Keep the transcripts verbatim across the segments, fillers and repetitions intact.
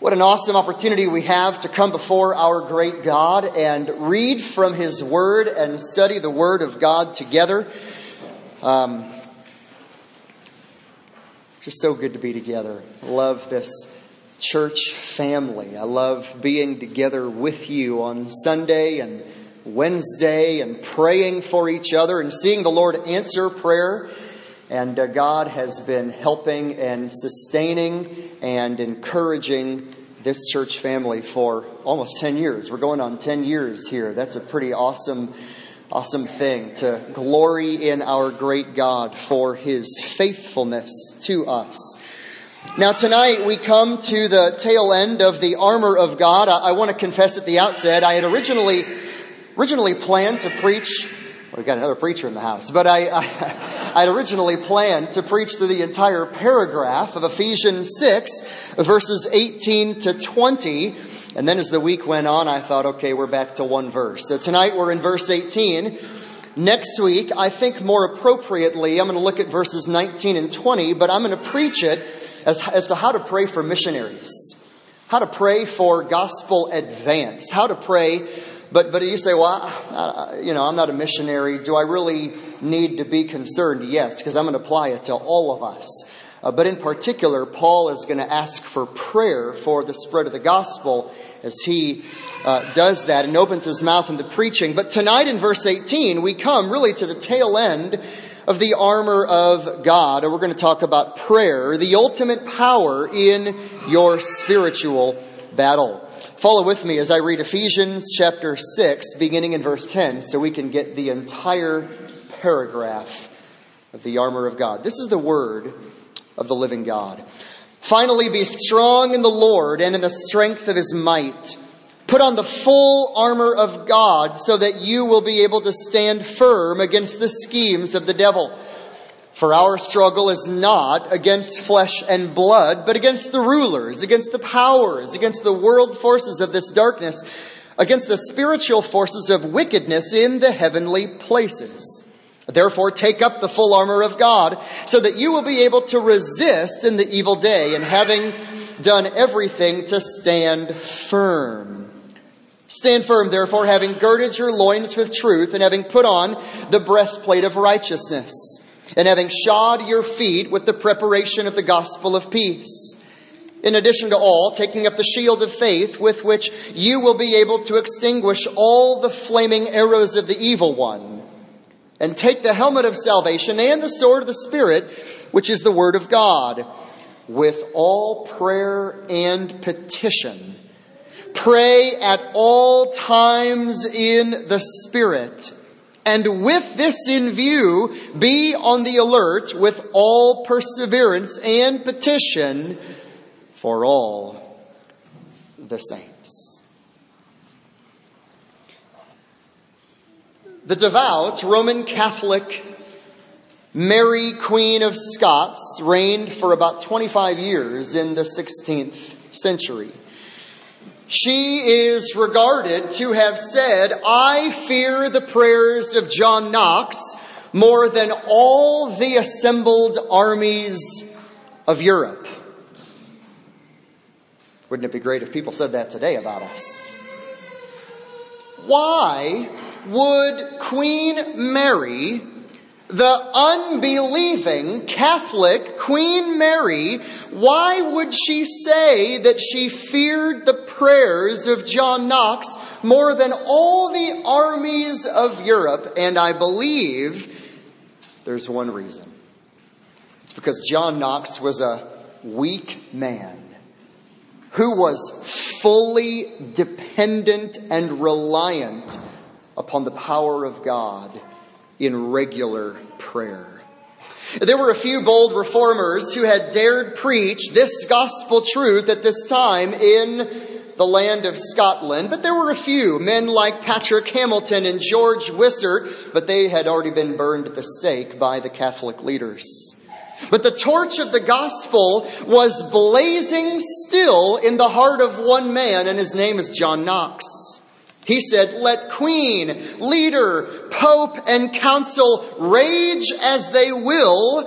What an awesome opportunity we have to come before our great God and read from His Word and study the Word of God together. Um, just so good to be together. I love this church family. I love being together with you on Sunday and Wednesday and praying for each other and seeing the Lord answer prayer. And uh, God has been helping and sustaining and encouraging this church family for almost ten years. We're going on ten years here. That's a pretty awesome, awesome thing to glory in our great God for His faithfulness to us. Now tonight we come to the tail end of the armor of God. I, I want to confess at the outset, I had originally originally planned to preach. Well, we've got another preacher in the house, but I, I I'd originally planned to preach through the entire paragraph of Ephesians six, verses eighteen to twenty. And then as the week went on, I thought, okay, we're back to one verse. So tonight we're in verse eighteen. Next week, I think more appropriately, I'm going to look at verses nineteen and twenty, but I'm going to preach it as, as to how to pray for missionaries, how to pray for gospel advance, how to pray. But but you say, well, I, you know, I'm not a missionary. Do I really need to be concerned? Yes, because I'm going to apply it to all of us. Uh, but in particular, Paul is going to ask for prayer for the spread of the gospel as he uh, does that and opens his mouth into preaching. But tonight in verse eighteen, we come really to the tail end of the armor of God. And we're going to talk about prayer, the ultimate power in your spiritual battle. Follow with me as I read Ephesians chapter six, beginning in verse ten, so we can get the entire paragraph of the armor of God. This is the word of the living God. Finally, be strong in the Lord and in the strength of His might. Put on the full armor of God so that you will be able to stand firm against the schemes of the devil. For our struggle is not against flesh and blood, but against the rulers, against the powers, against the world forces of this darkness, against the spiritual forces of wickedness in the heavenly places. Therefore, take up the full armor of God, so that you will be able to resist in the evil day, and having done everything, to stand firm. Stand firm, therefore, having girded your loins with truth, and having put on the breastplate of righteousness, and having shod your feet with the preparation of the gospel of peace. In addition to all, taking up the shield of faith, with which you will be able to extinguish all the flaming arrows of the evil one. And take the helmet of salvation and the sword of the Spirit, which is the word of God, with all prayer and petition. Pray at all times in the Spirit. And with this in view, be on the alert with all perseverance and petition for all the saints. The devout Roman Catholic Mary, Queen of Scots, reigned for about twenty-five years in the sixteenth century. She is regarded to have said, I fear the prayers of John Knox more than all the assembled armies of Europe. Wouldn't it be great if people said that today about us? Why would Queen Mary, the unbelieving Catholic Queen Mary, why would she say that she feared the prayers of John Knox more than all the armies of Europe? And I believe there's one reason. It's because John Knox was a weak man who was fully dependent and reliant upon the power of God in regular prayer. There were a few bold reformers who had dared preach this gospel truth at this time in the land of Scotland, but there were a few, men like Patrick Hamilton and George Wishart, but they had already been burned at the stake by the Catholic leaders. But the torch of the gospel was blazing still in the heart of one man, and his name is John Knox. He said, let queen, leader, pope, and council rage as they will.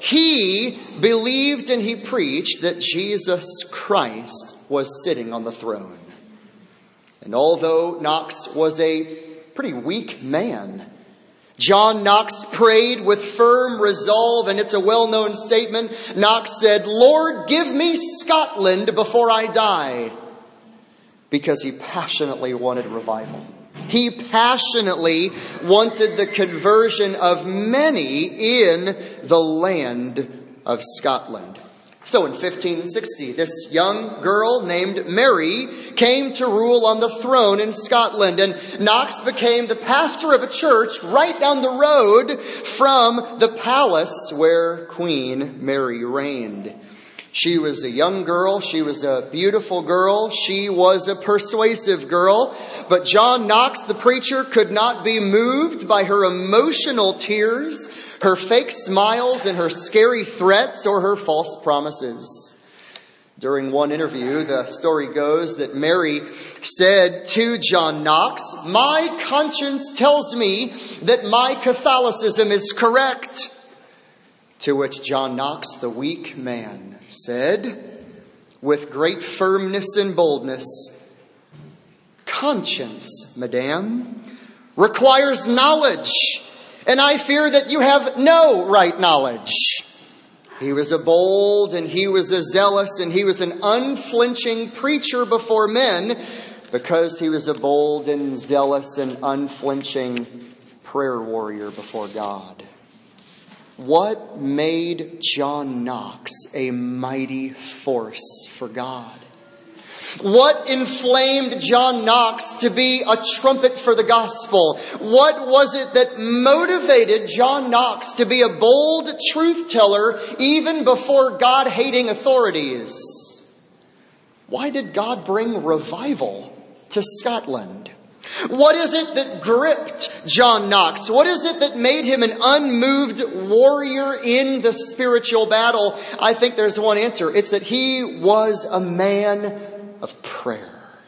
He believed and he preached that Jesus Christ was sitting on the throne. And although Knox was a pretty weak man, John Knox prayed with firm resolve, and it's a well-known statement. Knox said, "Lord, give me Scotland before I die," because he passionately wanted revival. He passionately wanted the conversion of many in the land of Scotland. So in fifteen sixty, this young girl named Mary came to rule on the throne in Scotland, and Knox became the pastor of a church right down the road from the palace where Queen Mary reigned. She was a young girl. She was a beautiful girl. She was a persuasive girl. But John Knox, the preacher, could not be moved by her emotional tears, her fake smiles, and her scary threats, or her false promises. During one interview, the story goes that Mary said to John Knox, "My conscience tells me that my Catholicism is correct." To which John Knox, the weak man, said, with great firmness and boldness, "Conscience, madame, requires knowledge, and I fear that you have no right knowledge." He was a bold, and he was a zealous, and he was an unflinching preacher before men because he was a bold and zealous and unflinching prayer warrior before God. What made John Knox a mighty force for God? What inflamed John Knox to be a trumpet for the gospel? What was it that motivated John Knox to be a bold truth teller even before God-hating authorities? Why did God bring revival to Scotland? What is it that gripped John Knox? What is it that made him an unmoved warrior in the spiritual battle? I think there's one answer. It's that he was a man of prayer.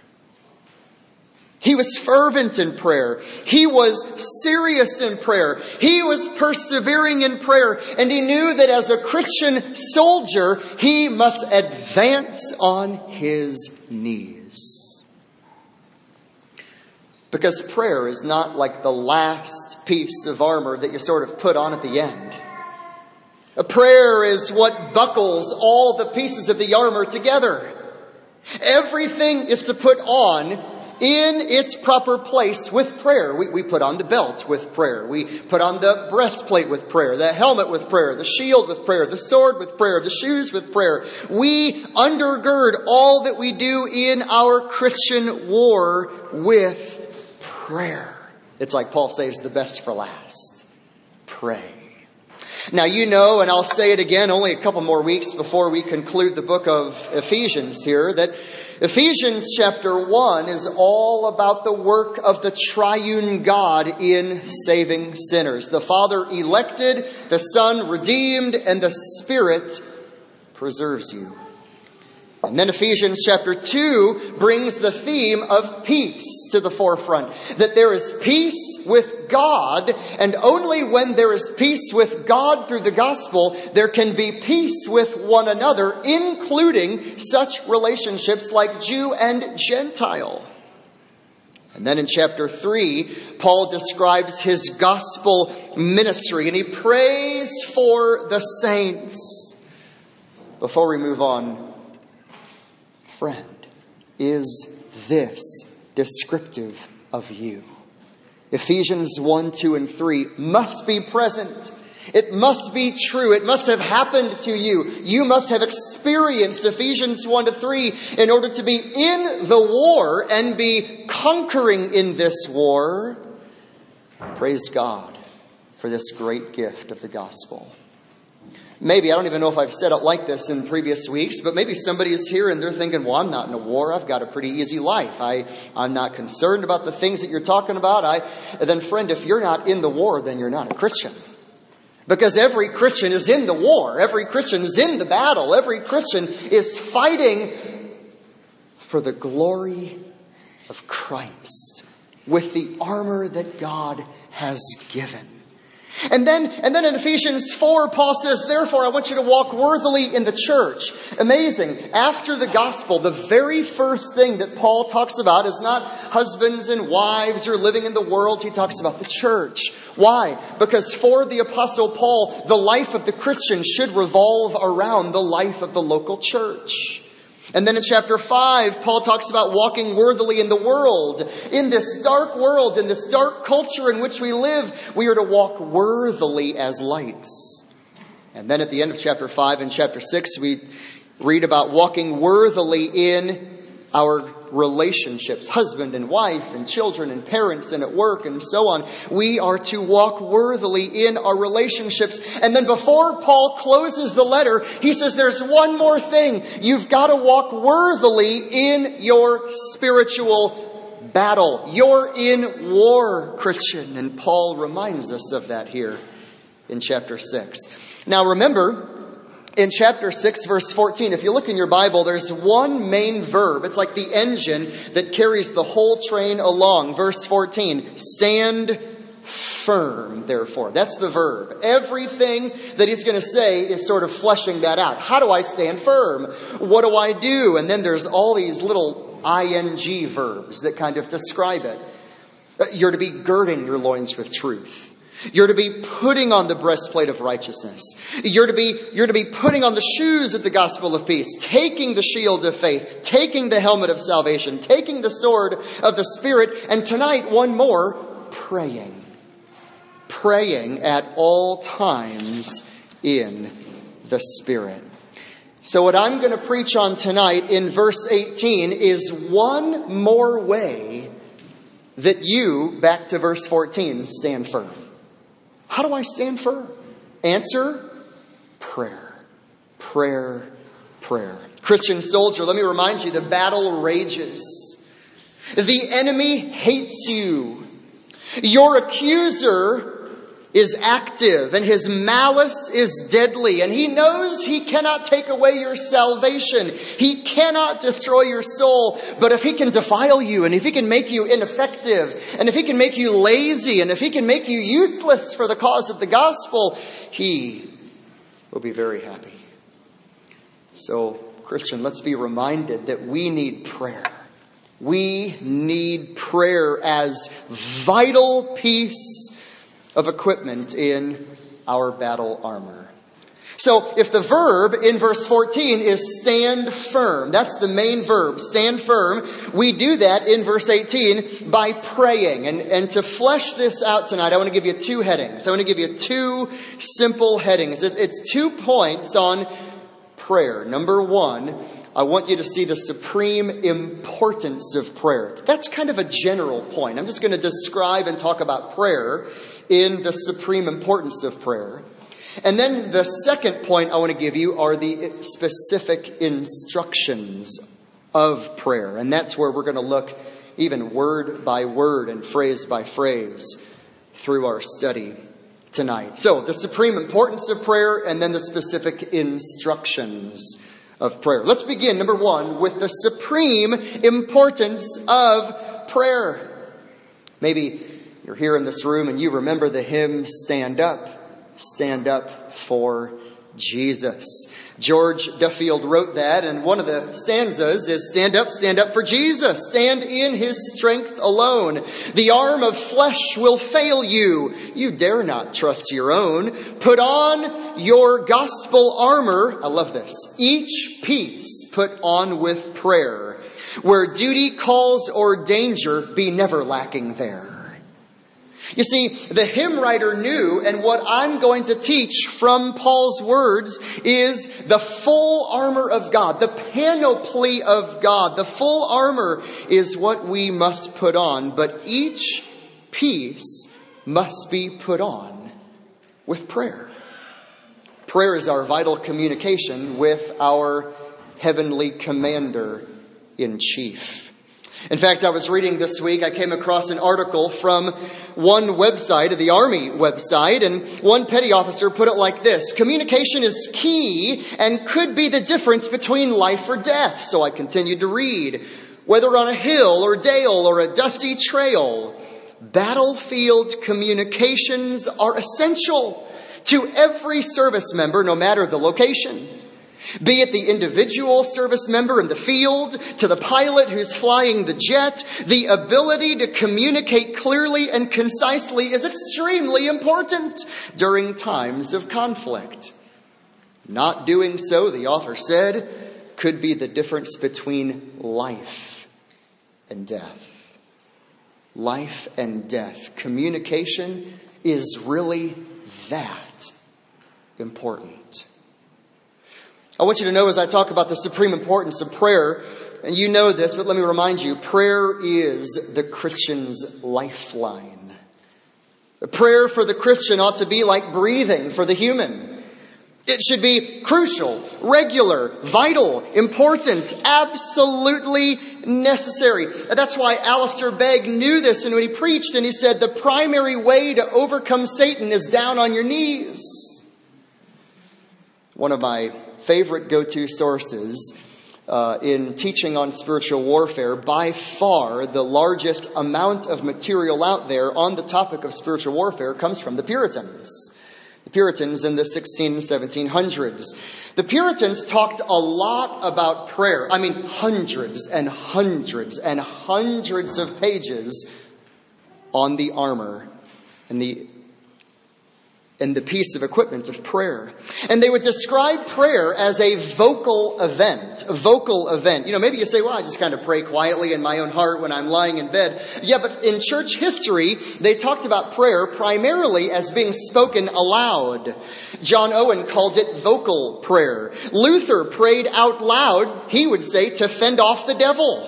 He was fervent in prayer. He was serious in prayer. He was persevering in prayer. And he knew that as a Christian soldier, he must advance on his knees. Because prayer is not like the last piece of armor that you sort of put on at the end. A prayer is what buckles all the pieces of the armor together. Everything is to put on in its proper place with prayer. We, we put on the belt with prayer. We put on the breastplate with prayer, the helmet with prayer, the shield with prayer, the sword with prayer, the shoes with prayer. We undergird all that we do in our Christian war with prayer. It's like Paul saves the best for last. Pray. Now you know, and I'll say it again only a couple more weeks before we conclude the book of Ephesians here, that Ephesians chapter one is all about the work of the triune God in saving sinners. The Father elected, the Son redeemed, and the Spirit preserves you. And then Ephesians chapter two brings the theme of peace to the forefront. That there is peace with God, and only when there is peace with God through the gospel, there can be peace with one another, including such relationships like Jew and Gentile. And then in chapter three, Paul describes his gospel ministry, and he prays for the saints. Before we move on, friend, is this descriptive of you? Ephesians one, two, and three must be present. It must be true. It must have happened to you. You must have experienced Ephesians one to three in order to be in the war and be conquering in this war. Praise God for this great gift of the gospel. Maybe, I don't even know if I've said it like this in previous weeks, but maybe somebody is here and they're thinking, well, I'm not in a war. I've got a pretty easy life. I, I'm not concerned about the things that you're talking about. I, then friend, if you're not in the war, then you're not a Christian. Because every Christian is in the war. Every Christian is in the battle. Every Christian is fighting for the glory of Christ with the armor that God has given. And then, and then in Ephesians four, Paul says, therefore, I want you to walk worthily in the church. Amazing. After the gospel, the very first thing that Paul talks about is not husbands and wives or living in the world. He talks about the church. Why? Because for the Apostle Paul, the life of the Christian should revolve around the life of the local church. And then in chapter five, Paul talks about walking worthily in the world. In this dark world, in this dark culture in which we live, we are to walk worthily as lights. And then at the end of chapter five and chapter six, we read about walking worthily in our relationships, husband and wife and children and parents and at work and so on. We are to walk worthily in our relationships. And then before Paul closes the letter, he says there's one more thing. You've got to walk worthily in your spiritual battle. You're in war, Christian. And Paul reminds us of that here in chapter six. Now remember, in chapter six, verse fourteen, if you look in your Bible, there's one main verb. It's like the engine that carries the whole train along. Verse fourteen, stand firm, therefore. That's the verb. Everything that he's going to say is sort of fleshing that out. How do I stand firm? What do I do? And then there's all these little ing verbs that kind of describe it. You're to be girding your loins with truth. You're to be putting on the breastplate of righteousness. You're to be, you're to be putting on the shoes of the gospel of peace, taking the shield of faith, taking the helmet of salvation, taking the sword of the Spirit, and tonight, one more, praying. Praying at all times in the Spirit. So what I'm going to preach on tonight in verse eighteen is one more way that you, back to verse fourteen, stand firm. How do I stand firm? Answer, prayer. Prayer, prayer. Christian soldier, let me remind you, the battle rages. The enemy hates you. Your accuser is active and his malice is deadly. And he knows he cannot take away your salvation. He cannot destroy your soul. But if he can defile you, and if he can make you ineffective, and if he can make you lazy, and if he can make you useless for the cause of the gospel, he will be very happy. So, Christian, let's be reminded that we need prayer. We need prayer as vital piece of equipment in our battle armor. So if the verb in verse fourteen is stand firm, that's the main verb, stand firm, we do that in verse eighteen by praying. And, and to flesh this out tonight, I want to give you two headings. I want to give you two simple headings. It, it's two points on prayer. Number one, I want you to see the supreme importance of prayer. That's kind of a general point. I'm just going to describe and talk about prayer in the supreme importance of prayer. And then the second point I want to give you are the specific instructions of prayer. And that's where we're going to look even word by word and phrase by phrase through our study tonight. So the supreme importance of prayer and then the specific instructions of prayer. Let's begin, number one, with the supreme importance of prayer. Maybe you're here in this room and you remember the hymn, Stand Up, Stand Up for Jesus. George Duffield wrote that, and one of the stanzas is, stand up, stand up for Jesus. Stand in his strength alone. The arm of flesh will fail you. You dare not trust your own. Put on your gospel armor. I love this. Each piece put on with prayer. Where duty calls or danger, be never lacking there. You see, the hymn writer knew, and what I'm going to teach from Paul's words is the full armor of God, the panoply of God. The full armor is what we must put on, but each piece must be put on with prayer. Prayer is our vital communication with our heavenly commander-in-chief. In fact, I was reading this week, I came across an article from one website, the Army website, and one petty officer put it like this: communication is key and could be the difference between life or death. So I continued to read. Whether on a hill or dale or a dusty trail, battlefield communications are essential to every service member, no matter the location. Be it the individual service member in the field, to the pilot who's flying the jet, the ability to communicate clearly and concisely is extremely important during times of conflict. Not doing so, the author said, could be the difference between life and death. Life and death. Communication is really that important. I want you to know as I talk about the supreme importance of prayer, and you know this, but let me remind you, prayer is the Christian's lifeline. The prayer for the Christian ought to be like breathing for the human. It should be crucial, regular, vital, important, absolutely necessary. That's why Alistair Begg knew this, and when he preached, and he said, the primary way to overcome Satan is down on your knees. One of my favorite go-to sources uh, in teaching on spiritual warfare, by far the largest amount of material out there on the topic of spiritual warfare comes from the Puritans. The Puritans in the sixteen and seventeen hundreds. The Puritans talked a lot about prayer. I mean, hundreds and hundreds and hundreds of pages on the armor and the and the piece of equipment of prayer. And they would describe prayer as a vocal event. A vocal event. You know, maybe you say, well, I just kind of pray quietly in my own heart when I'm lying in bed. Yeah, but in church history, they talked about prayer primarily as being spoken aloud. John Owen called it vocal prayer. Luther prayed out loud, he would say, to fend off the devil.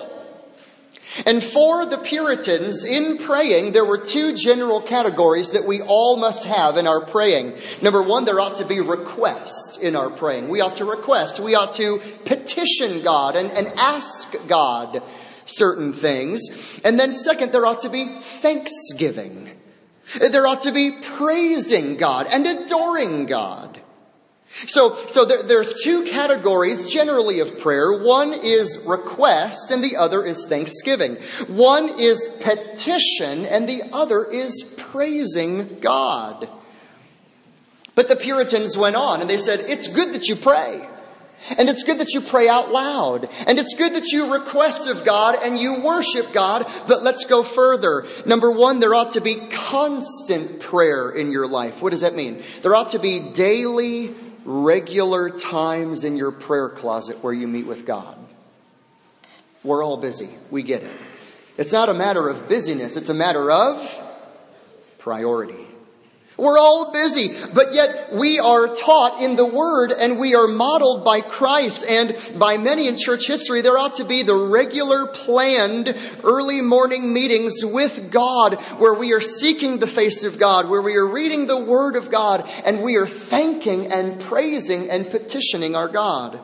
And for the Puritans, in praying, there were two general categories that we all must have in our praying. Number one, there ought to be request in our praying. We ought to request. We ought to petition God and, and ask God certain things. And then second, there ought to be thanksgiving. There ought to be praising God and adoring God. So, so there, there's two categories generally of prayer. One is request and the other is thanksgiving. One is petition and the other is praising God. But the Puritans went on and they said, it's good that you pray. And it's good that you pray out loud. And it's good that you request of God and you worship God. But let's go further. Number one, there ought to be constant prayer in your life. What does that mean? There ought to be daily, regular times in your prayer closet where you meet with God. We're all busy. We get it. It's not a matter of busyness. It's a matter of priority. We're all busy, but yet we are taught in the Word and we are modeled by Christ and by many in church history. There ought to be the regular planned early morning meetings with God where we are seeking the face of God, where we are reading the Word of God and we are thanking and praising and petitioning our God.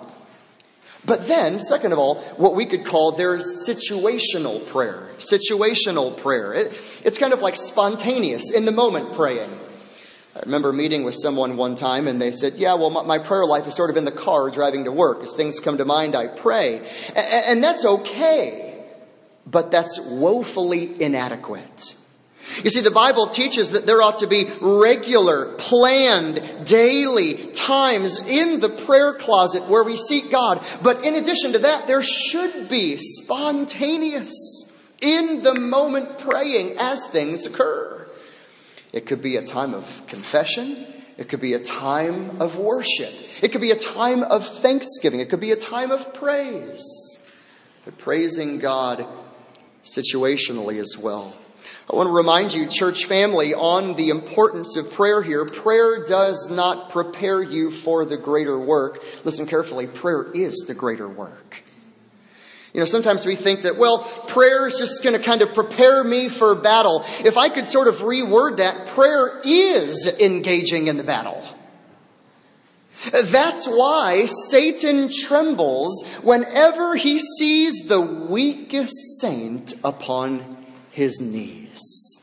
But then, second of all, what we could call their situational prayer. Situational prayer. It, it's kind of like spontaneous, in the moment praying. I remember meeting with someone one time and they said, yeah, well, my, my prayer life is sort of in the car driving to work. As things come to mind, I pray. And, and that's okay, but that's woefully inadequate. You see, the Bible teaches that there ought to be regular, planned, daily times in the prayer closet where we seek God. But in addition to that, there should be spontaneous, in the moment praying as things occur. It could be a time of confession. It could be a time of worship. It could be a time of thanksgiving. It could be a time of praise. But praising God situationally as well. I want to remind you, church family, on the importance of prayer here. Prayer does not prepare you for the greater work. Listen carefully. Prayer is the greater work. You know, sometimes we think that, well, prayer is just going to kind of prepare me for battle. If I could sort of reword that, prayer is engaging in the battle. That's why Satan trembles whenever he sees the weakest saint upon his knees.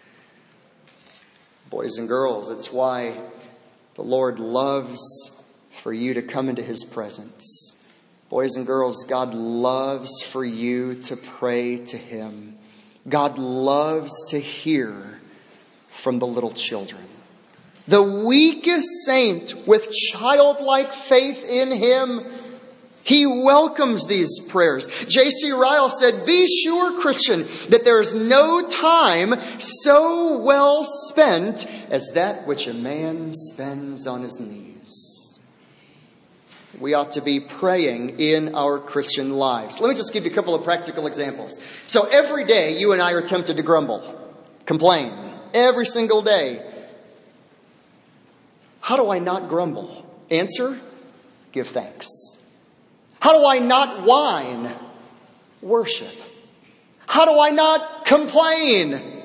Boys and girls, it's why the Lord loves for you to come into his presence. Boys and girls, God loves for you to pray to him God loves to hear from the little children. The weakest saint with childlike faith in him, he welcomes these prayers. J C Ryle said, "Be sure, Christian, that there is no time so well spent as that which a man spends on his knees." We ought to be praying in our Christian lives. Let me just give you a couple of practical examples. So every day you and I are tempted to grumble, complain, every single day. How do I not grumble? Answer, give thanks. How do I not whine? Worship. How do I not complain?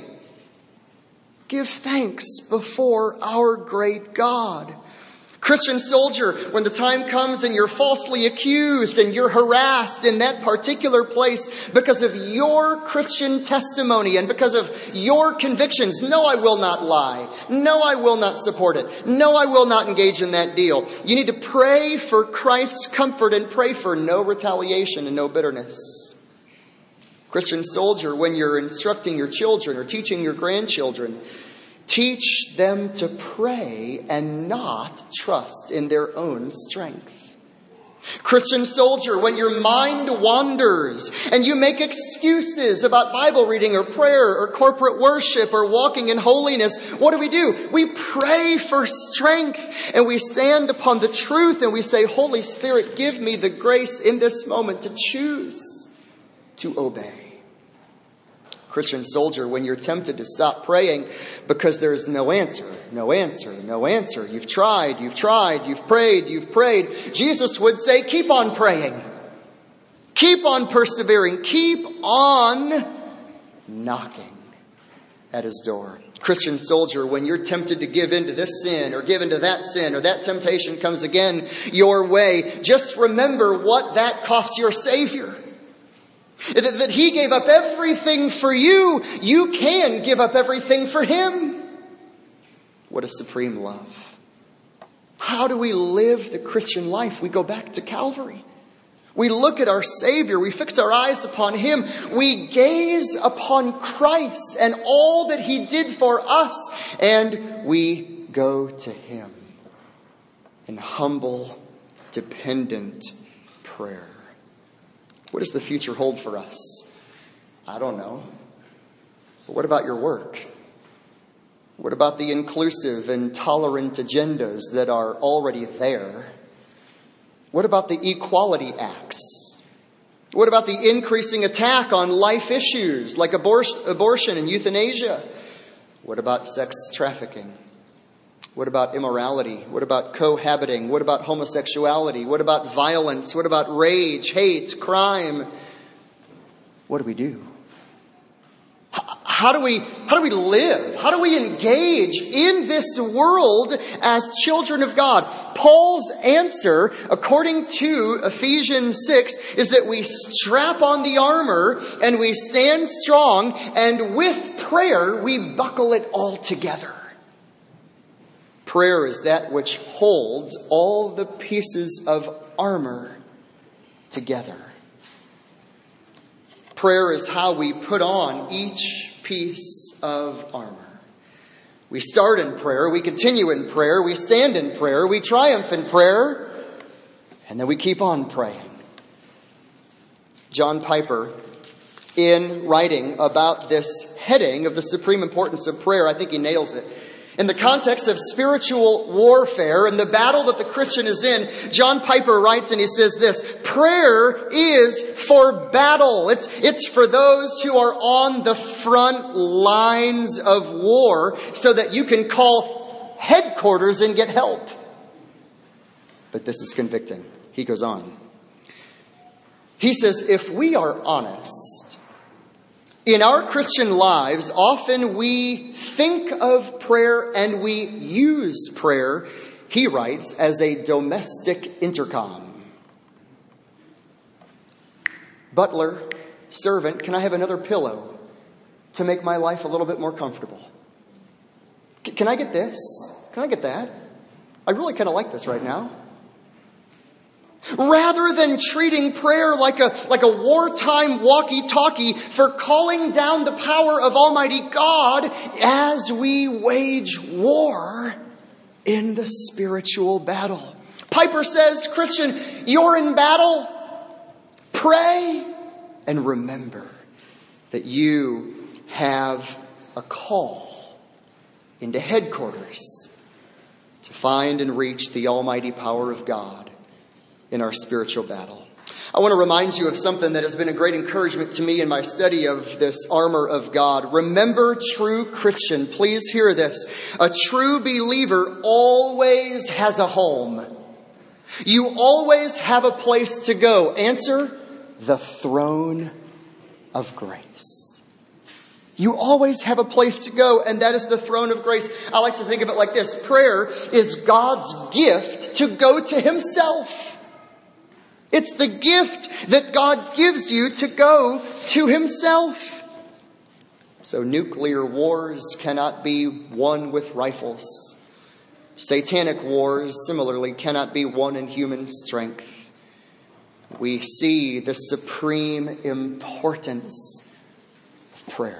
Give thanks before our great God. Christian soldier, when the time comes and you're falsely accused and you're harassed in that particular place because of your Christian testimony and because of your convictions, no, I will not lie. No, I will not support it. No, I will not engage in that deal. You need to pray for Christ's comfort and pray for no retaliation and no bitterness. Christian soldier, when you're instructing your children or teaching your grandchildren, teach them to pray and not trust in their own strength. Christian soldier, when your mind wanders and you make excuses about Bible reading or prayer or corporate worship or walking in holiness, what do we do? We pray for strength and we stand upon the truth and we say, Holy Spirit, give me the grace in this moment to choose to obey. Christian soldier, when you're tempted to stop praying because there's no answer, no answer, no answer. You've tried, you've tried, you've prayed, you've prayed. Jesus would say, keep on praying. Keep on persevering. Keep on knocking at his door. Christian soldier, when you're tempted to give in to this sin or give into that sin or that temptation comes again your way, just remember what that cost your Savior. That he gave up everything for you. You can give up everything for him. What a supreme love. How do we live the Christian life? We go back to Calvary. We look at our Savior. We fix our eyes upon him. We gaze upon Christ and all that he did for us. And we go to him in humble, dependent prayer. What does the future hold for us? I don't know. But what about your work? What about the inclusive and tolerant agendas that are already there? What about the equality acts? What about the increasing attack on life issues like abor- abortion and euthanasia? What about sex trafficking? What about immorality? What about cohabiting? What about homosexuality? What about violence? What about rage, hate, crime? What do we do? How do we, how do we live? How do we engage in this world as children of God? Paul's answer, according to Ephesians six, is that we strap on the armor and we stand strong, and with prayer we buckle it all together. Prayer is that which holds all the pieces of armor together. Prayer is how we put on each piece of armor. We start in prayer, we continue in prayer, we stand in prayer, we triumph in prayer, and then we keep on praying. John Piper, in writing about this heading of the supreme importance of prayer, I think he nails it. In the context of spiritual warfare and the battle that the Christian is in, John Piper writes and he says this: prayer is for battle. It's, it's for those who are on the front lines of war so that you can call headquarters and get help. But this is convicting. He goes on. He says, if we are honest, in our Christian lives, often we think of prayer and we use prayer, he writes, as a domestic intercom. Butler, servant, can I have another pillow to make my life a little bit more comfortable? C- can I get this? Can I get that? I really kind of like this right now. Rather than treating prayer like a, like a wartime walkie-talkie for calling down the power of Almighty God as we wage war in the spiritual battle. Piper says, Christian, you're in battle. Pray and remember that you have a call into headquarters to find and reach the almighty power of God in our spiritual battle. I want to remind you of something that has been a great encouragement to me in my study of this armor of God. Remember, true Christian, please hear this. A true believer always has a home. You always have a place to go. Answer, the throne of grace. You always have a place to go, and that is the throne of grace. I like to think of it like this. Prayer is God's gift to go to Himself. It's the gift that God gives you to go to Himself. So nuclear wars cannot be won with rifles. Satanic wars, similarly, cannot be won in human strength. We see the supreme importance of prayer.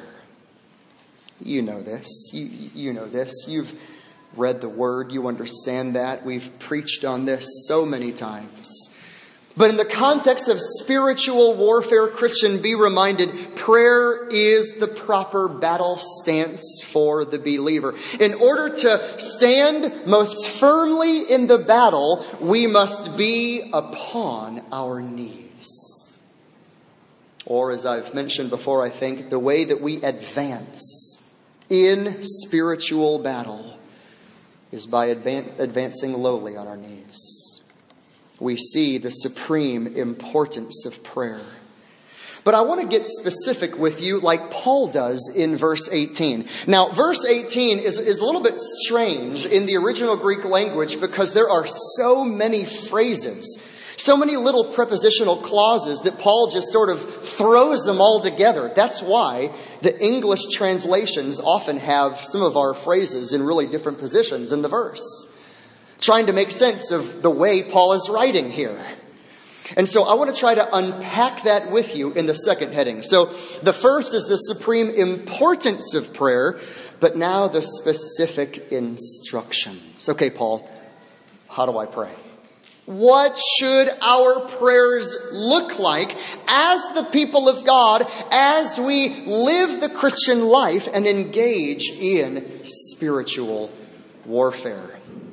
You know this. You, you know this. You've read the Word. You understand that. We've preached on this so many times. But in the context of spiritual warfare, Christian, be reminded, prayer is the proper battle stance for the believer. In order to stand most firmly in the battle, we must be upon our knees. Or, as I've mentioned before, I think, the way that we advance in spiritual battle is by advan- advancing lowly on our knees. We see the supreme importance of prayer. But I want to get specific with you like Paul does in verse eighteen. Now, verse eighteen is, is a little bit strange in the original Greek language because there are so many phrases, so many little prepositional clauses that Paul just sort of throws them all together. That's why the English translations often have some of our phrases in really different positions in the verse, trying to make sense of the way Paul is writing here. And so I want to try to unpack that with you in the second heading. So the first is the supreme importance of prayer, but now the specific instructions. Okay, Paul, how do I pray? What should our prayers look like as the people of God as we live the Christian life and engage in spiritual warfare?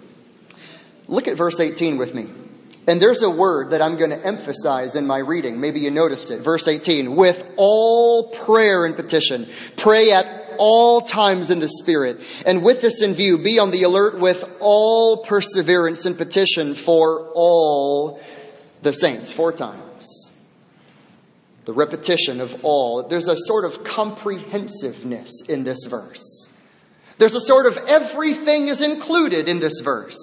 Look at verse eighteen with me. And there's a word that I'm going to emphasize in my reading. Maybe you noticed it. Verse eighteen. With all prayer and petition, pray at all times in the Spirit. And with this in view, be on the alert with all perseverance and petition for all the saints. Four times. The repetition of all. There's a sort of comprehensiveness in this verse. There's a sort of everything is included in this verse.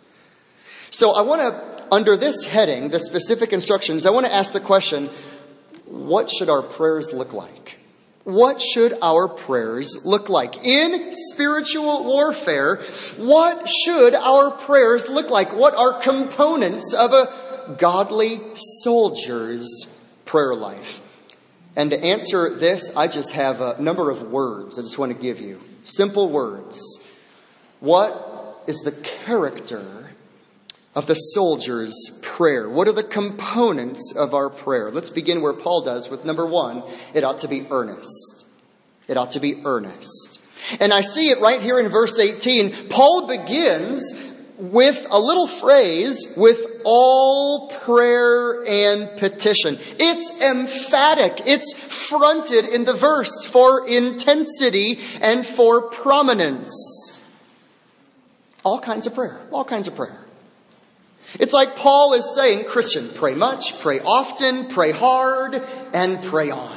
So I want to, under this heading, the specific instructions, I want to ask the question, what should our prayers look like? What should our prayers look like? In spiritual warfare, what should our prayers look like? What are components of a godly soldier's prayer life? And to answer this, I just have a number of words I just want to give you. Simple words. What is the character of the soldier's prayer? What are the components of our prayer? Let's begin where Paul does with number one. It ought to be earnest. It ought to be earnest. And I see it right here in verse eighteen. Paul begins with a little phrase, with all prayer and petition. It's emphatic. It's fronted in the verse for intensity and for prominence. All kinds of prayer. All kinds of prayer. It's like Paul is saying, Christian, pray much, pray often, pray hard, and pray on.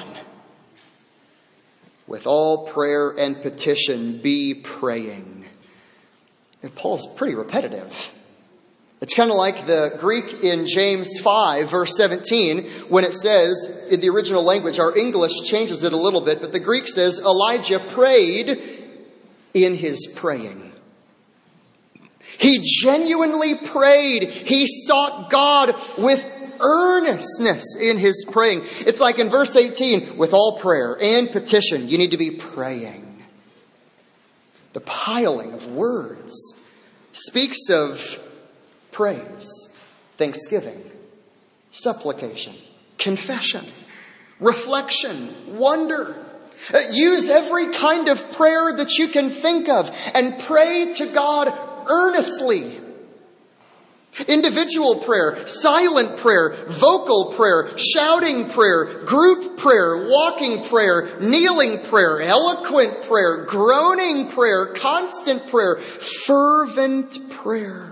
With all prayer and petition, be praying. And Paul's pretty repetitive. It's kind of like the Greek in James five, verse seventeen, when it says, in the original language, our English changes it a little bit, but the Greek says, Elijah prayed in his praying. He genuinely prayed. He sought God with earnestness in his praying. It's like in verse eighteen, with all prayer and petition, you need to be praying. The piling of words speaks of praise, thanksgiving, supplication, confession, reflection, wonder. Use every kind of prayer that you can think of and pray to God earnestly. Individual prayer, silent prayer, vocal prayer, shouting prayer, group prayer, walking prayer, kneeling prayer, eloquent prayer, groaning prayer, constant prayer, fervent prayer.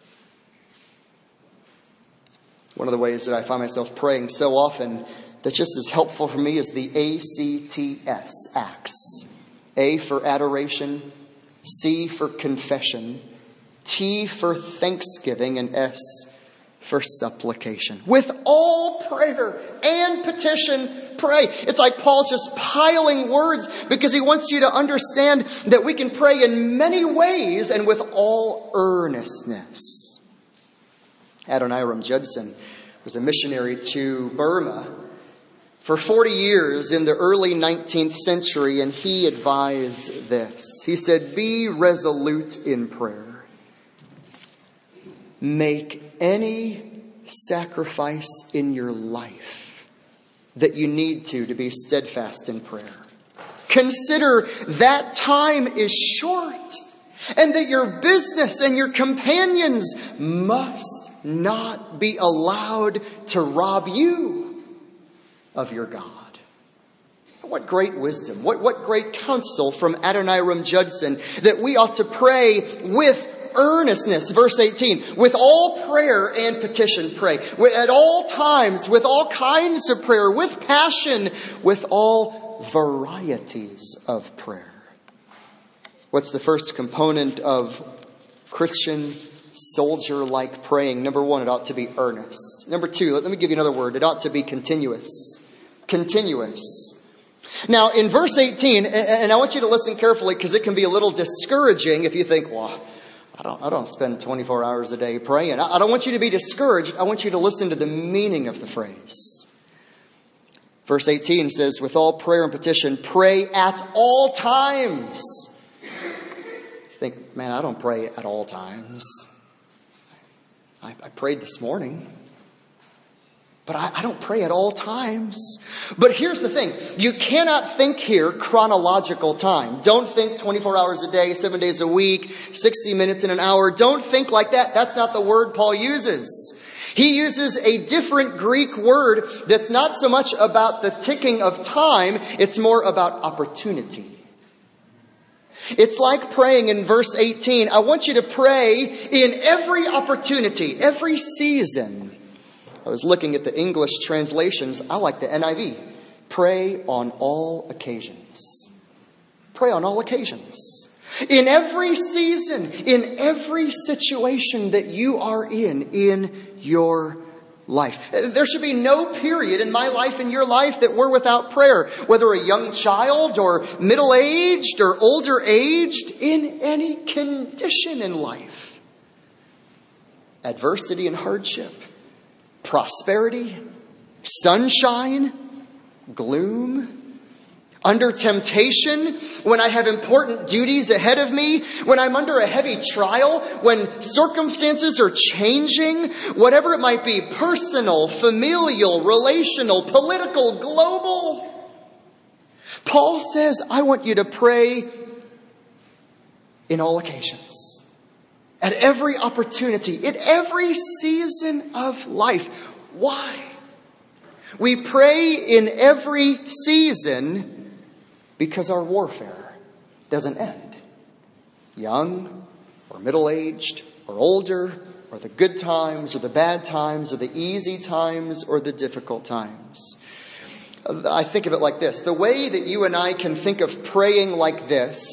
One of the ways that I find myself praying so often that just as helpful for me is the A C T S, acts. A for adoration, C for confession, T for thanksgiving, and S for supplication. With all prayer and petition, pray. It's like Paul's just piling words because he wants you to understand that we can pray in many ways and with all earnestness. Adoniram Judson was a missionary to Burma for forty years in the early nineteenth century, and he advised this. He said, "Be resolute in prayer. Make any sacrifice in your life that you need to to be steadfast in prayer. Consider that time is short, and that your business and your companions must not be allowed to rob you of your God." What great wisdom, what, what great counsel from Adoniram Judson that we ought to pray with earnestness. Verse eighteen, with all prayer and petition pray. At all times, with all kinds of prayer, with passion, with all varieties of prayer. What's the first component of Christian soldier-like praying? Number one, it ought to be earnest. Number two, let me give you another word. It ought to be continuous. Continuous. Now, in verse eighteen, and I want you to listen carefully because it can be a little discouraging if you think, well, I don't, I don't spend twenty-four hours a day praying. I don't want you to be discouraged. I want you to listen to the meaning of the phrase. Verse eighteen says, with all prayer and petition, pray at all times. You think, man, I don't pray at all times. I, I prayed this morning. But I, I don't pray at all times. But here's the thing. You cannot think here chronological time. Don't think twenty-four hours a day, seven days a week, sixty minutes in an hour. Don't think like that. That's not the word Paul uses. He uses a different Greek word that's not so much about the ticking of time. It's more about opportunity. It's like praying in verse eighteen. I want you to pray in every opportunity, every season. I was looking at the English translations. I like the N I V. Pray on all occasions. Pray on all occasions. In every season, in every situation that you are in, in your life. There should be no period in my life, in your life, that we're without prayer. Whether a young child or middle-aged or older aged, in any condition in life. Adversity and hardship. Prosperity, sunshine, gloom, under temptation, when I have important duties ahead of me, when I'm under a heavy trial, when circumstances are changing, whatever it might be, personal, familial, relational, political, global. Paul says, I want you to pray in all occasions. At every opportunity, in every season of life. Why? We pray in every season because our warfare doesn't end. Young or middle-aged or older, or the good times or the bad times or the easy times or the difficult times. I think of it like this. The way that you and I can think of praying like this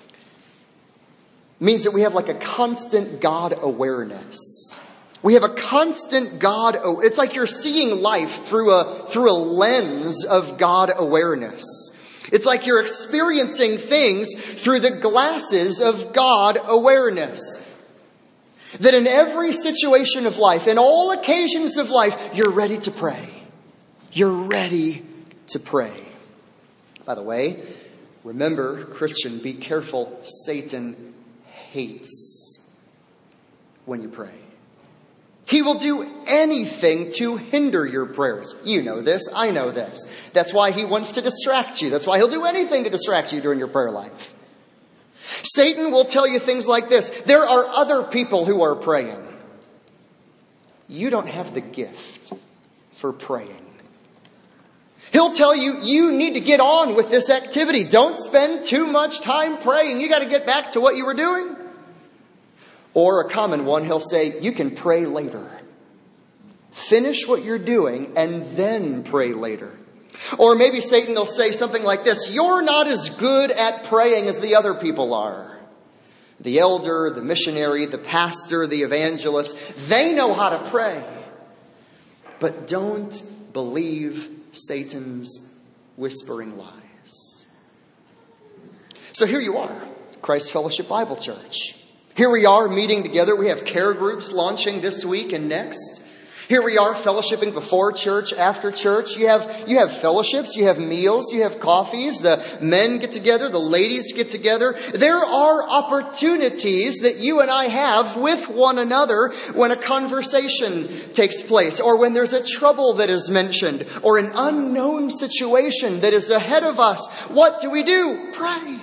means that we have like a constant God awareness. We have a constant God. It's like you're seeing life through a through a lens of God awareness. It's like you're experiencing things through the glasses of God awareness. That in every situation of life, in all occasions of life, you're ready to pray. You're ready to pray. By the way, remember, Christian, be careful. Satan hates when you pray. He will do anything to hinder your prayers. You know this. I know this. That's why he wants to distract you. That's why he'll do anything to distract you during your prayer life. Satan will tell you things like this. There are other people who are praying. You don't have the gift for praying. He'll tell you, you need to get on with this activity. Don't spend too much time praying. You got to get back to what you were doing. Or a common one, he'll say, you can pray later. Finish what you're doing and then pray later. Or maybe Satan will say something like this, you're not as good at praying as the other people are. The elder, the missionary, the pastor, the evangelist, they know how to pray. But don't believe Satan's whispering lies. So here you are, Christ Fellowship Bible Church. Here we are meeting together. We have care groups launching this week and next. Here we are fellowshipping before church, after church. You have, you have fellowships, you have meals, you have coffees. The men get together, the ladies get together. There are opportunities that you and I have with one another when a conversation takes place, or when there's a trouble that is mentioned, or an unknown situation that is ahead of us. What do we do? Pray.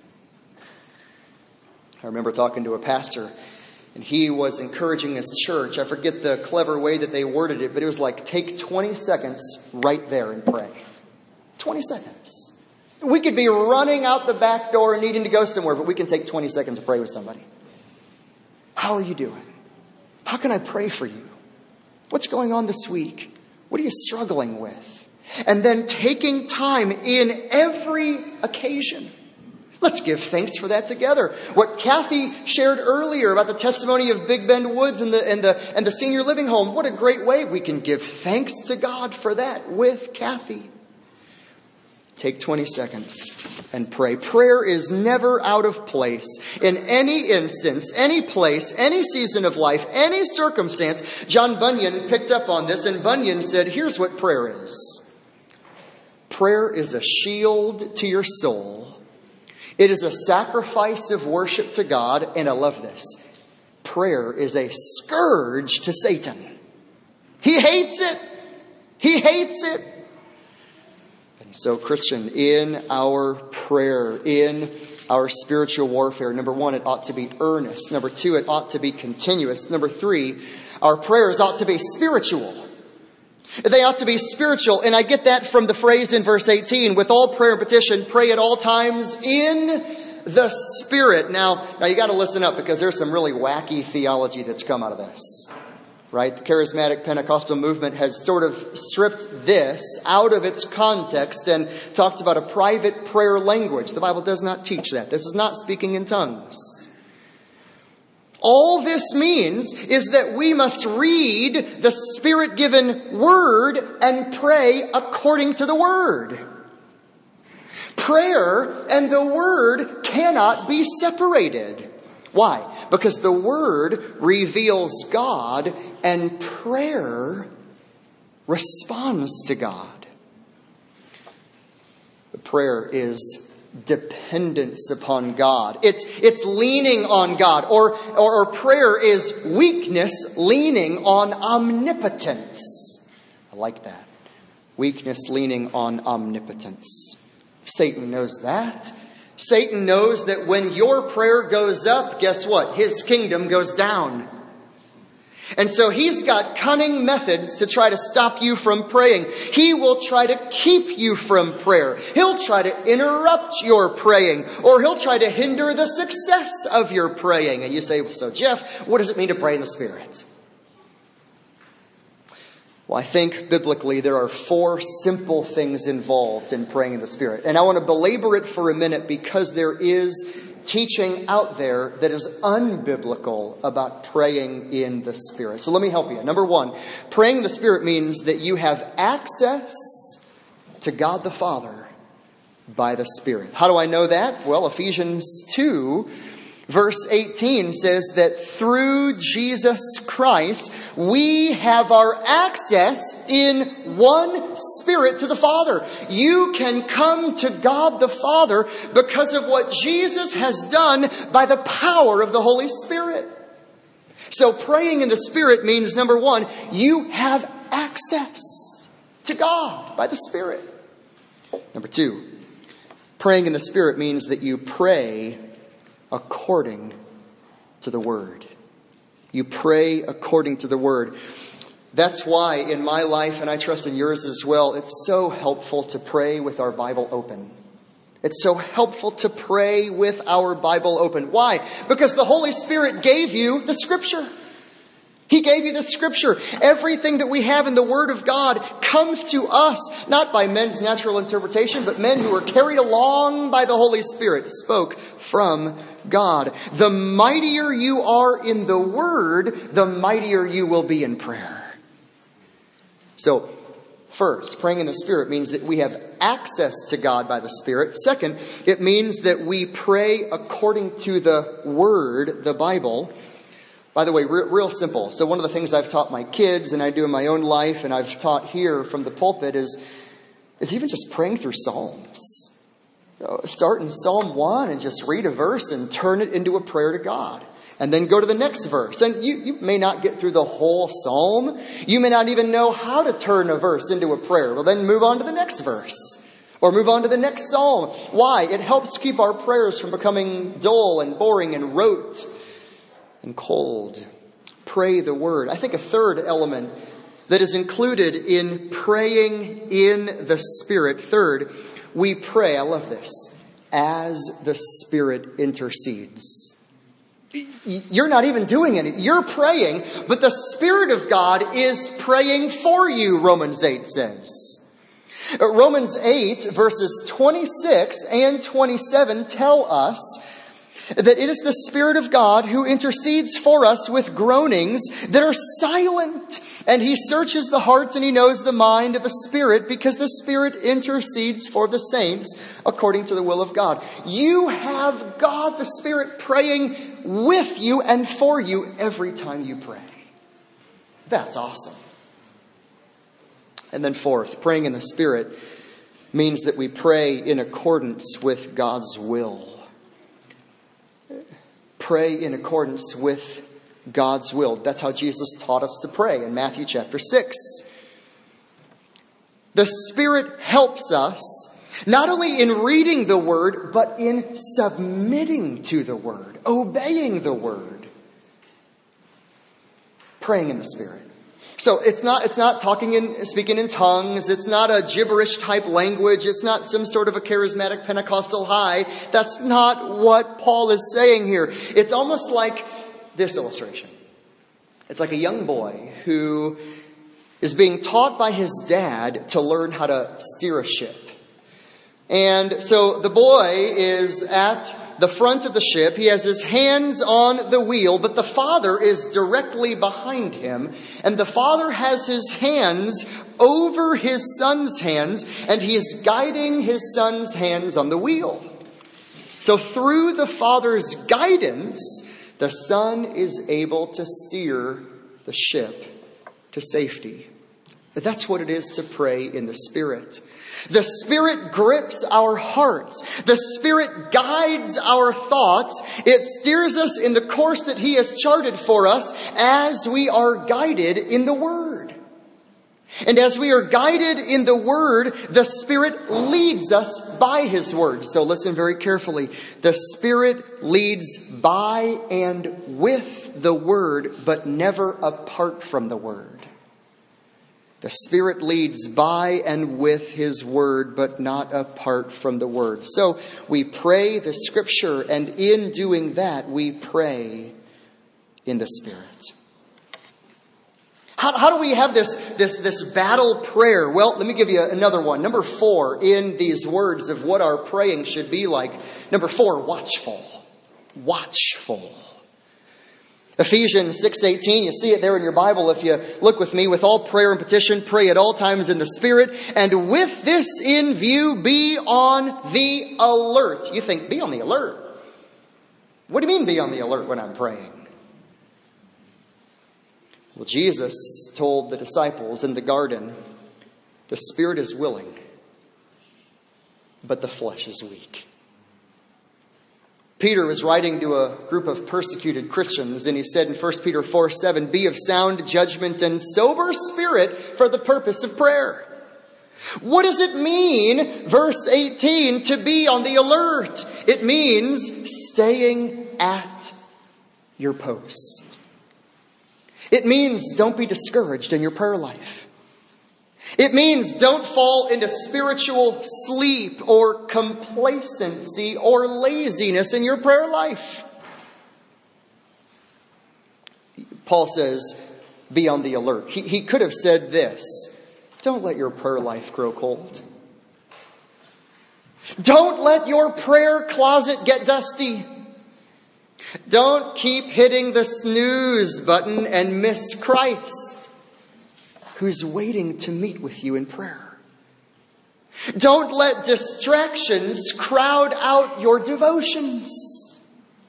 I remember talking to a pastor, and he was encouraging his church. I forget the clever way that they worded it, but it was like, take twenty seconds right there and pray. twenty seconds. We could be running out the back door and needing to go somewhere, but we can take twenty seconds to pray with somebody. How are you doing? How can I pray for you? What's going on this week? What are you struggling with? And then taking time in every occasion. Let's give thanks for that together. What Kathy shared earlier about the testimony of Big Bend Woods and the, and the, and the senior living home. What a great way we can give thanks to God for that with Kathy. Take twenty seconds and pray. Prayer is never out of place in any instance, any place, any season of life, any circumstance. John Bunyan picked up on this, and Bunyan said, here's what prayer is. Prayer is a shield to your soul. It is a sacrifice of worship to God, and I love this. Prayer is a scourge to Satan. He hates it. He hates it. And so, Christian, in our prayer, in our spiritual warfare, number one, it ought to be earnest. Number two, it ought to be continuous. Number three, our prayers ought to be spiritual. They ought to be spiritual. And I get that from the phrase in verse eighteen, with all prayer and petition, pray at all times in the Spirit. Now, now you got to listen up, because there's some really wacky theology that's come out of this. Right? The charismatic Pentecostal movement has sort of stripped this out of its context and talked about a private prayer language. The Bible does not teach that. This is not speaking in tongues. All this means is that we must read the Spirit-given Word and pray according to the Word. Prayer and the Word cannot be separated. Why? Because the Word reveals God and prayer responds to God. The prayer is dependence upon God. It's it's leaning on God. Or, or, or prayer is weakness leaning on omnipotence. I like that. Weakness leaning on omnipotence. Satan knows that. Satan knows that when your prayer goes up, guess what? His kingdom goes down. And so he's got cunning methods to try to stop you from praying. He will try to keep you from prayer. He'll try to interrupt your praying, or he'll try to hinder the success of your praying. And you say, so Jeff, what does it mean to pray in the Spirit? Well, I think biblically there are four simple things involved in praying in the Spirit. And I want to belabor it for a minute, because there is teaching out there that is unbiblical about praying in the Spirit. So let me help you. Number one, praying in the Spirit means that you have access to God the Father by the Spirit. How do I know that? Well, Ephesians two Verse eighteen says that through Jesus Christ, we have our access in one Spirit to the Father. You can come to God the Father because of what Jesus has done by the power of the Holy Spirit. So praying in the Spirit means, number one, you have access to God by the Spirit. Number two, praying in the Spirit means that you pray according to the Word. You pray according to the Word. That's why in my life, and I trust in yours as well, it's so helpful to pray with our Bible open. It's so helpful to pray with our Bible open. Why? Because the Holy Spirit gave you the Scripture. He gave you the Scripture. Everything that we have in the Word of God comes to us, not by men's natural interpretation, but men who are carried along by the Holy Spirit, spoke from God. The mightier you are in the Word, the mightier you will be in prayer. So, first, praying in the Spirit means that we have access to God by the Spirit. Second, it means that we pray according to the Word, the Bible. By the way, real, real simple. So one of the things I've taught my kids and I do in my own life and I've taught here from the pulpit is, is even just praying through Psalms. So start in Psalm one and just read a verse and turn it into a prayer to God. And then go to the next verse. And you, you may not get through the whole psalm. You may not even know how to turn a verse into a prayer. Well, then move on to the next verse. Or move on to the next psalm. Why? It helps keep our prayers from becoming dull and boring and rote and cold. Pray the Word. I think a third element that is included in praying in the Spirit. Third, we pray, I love this, as the Spirit intercedes. You're not even doing anything. You're praying, but the Spirit of God is praying for you, Romans eight says. Romans eight, verses twenty-six and twenty-seven tell us that it is the Spirit of God who intercedes for us with groanings that are silent. And He searches the hearts and He knows the mind of the Spirit because the Spirit intercedes for the saints according to the will of God. You have God the Spirit praying with you and for you every time you pray. That's awesome. And then fourth, praying in the Spirit means that we pray in accordance with God's will. Pray in accordance with God's will. That's how Jesus taught us to pray in Matthew chapter six. The Spirit helps us not only in reading the Word, but in submitting to the Word, obeying the Word. Praying in the Spirit. So it's not, it's not talking in, speaking in tongues. It's not a gibberish type language. It's not some sort of a charismatic Pentecostal high. That's not what Paul is saying here. It's almost like this illustration. It's like a young boy who is being taught by his dad to learn how to steer a ship. And so the boy is at the front of the ship. He has his hands on the wheel, but the father is directly behind him. And the father has his hands over his son's hands, and he is guiding his son's hands on the wheel. So through the father's guidance, the son is able to steer the ship to safety. That's what it is to pray in the Spirit. The Spirit grips our hearts. The Spirit guides our thoughts. It steers us in the course that He has charted for us as we are guided in the Word. And as we are guided in the Word, the Spirit leads us by His Word. So listen very carefully. The Spirit leads by and with the Word, but never apart from the Word. The Spirit leads by and with His Word, but not apart from the Word. So we pray the Scripture, and in doing that, we pray in the Spirit. How, how do we have this, this, this battle prayer? Well, let me give you another one. Number four in these words of what our praying should be like. Number four, watchful. Watchful. Ephesians six eighteen, you see it there in your Bible. If you look with me, with all prayer and petition, pray at all times in the Spirit. And with this in view, be on the alert. You think, be on the alert. What do you mean be on the alert when I'm praying? Well, Jesus told the disciples in the garden, the spirit is willing, but the flesh is weak. Peter was writing to a group of persecuted Christians, and he said in First Peter four seven, be of sound judgment and sober spirit for the purpose of prayer. What does it mean, verse eighteen, to be on the alert? It means staying at your post. It means don't be discouraged in your prayer life. It means don't fall into spiritual sleep or complacency or laziness in your prayer life. Paul says, be on the alert. He, he could have said this, don't let your prayer life grow cold. Don't let your prayer closet get dusty. Don't keep hitting the snooze button and miss Christ, who's waiting to meet with you in prayer. Don't let distractions crowd out your devotions.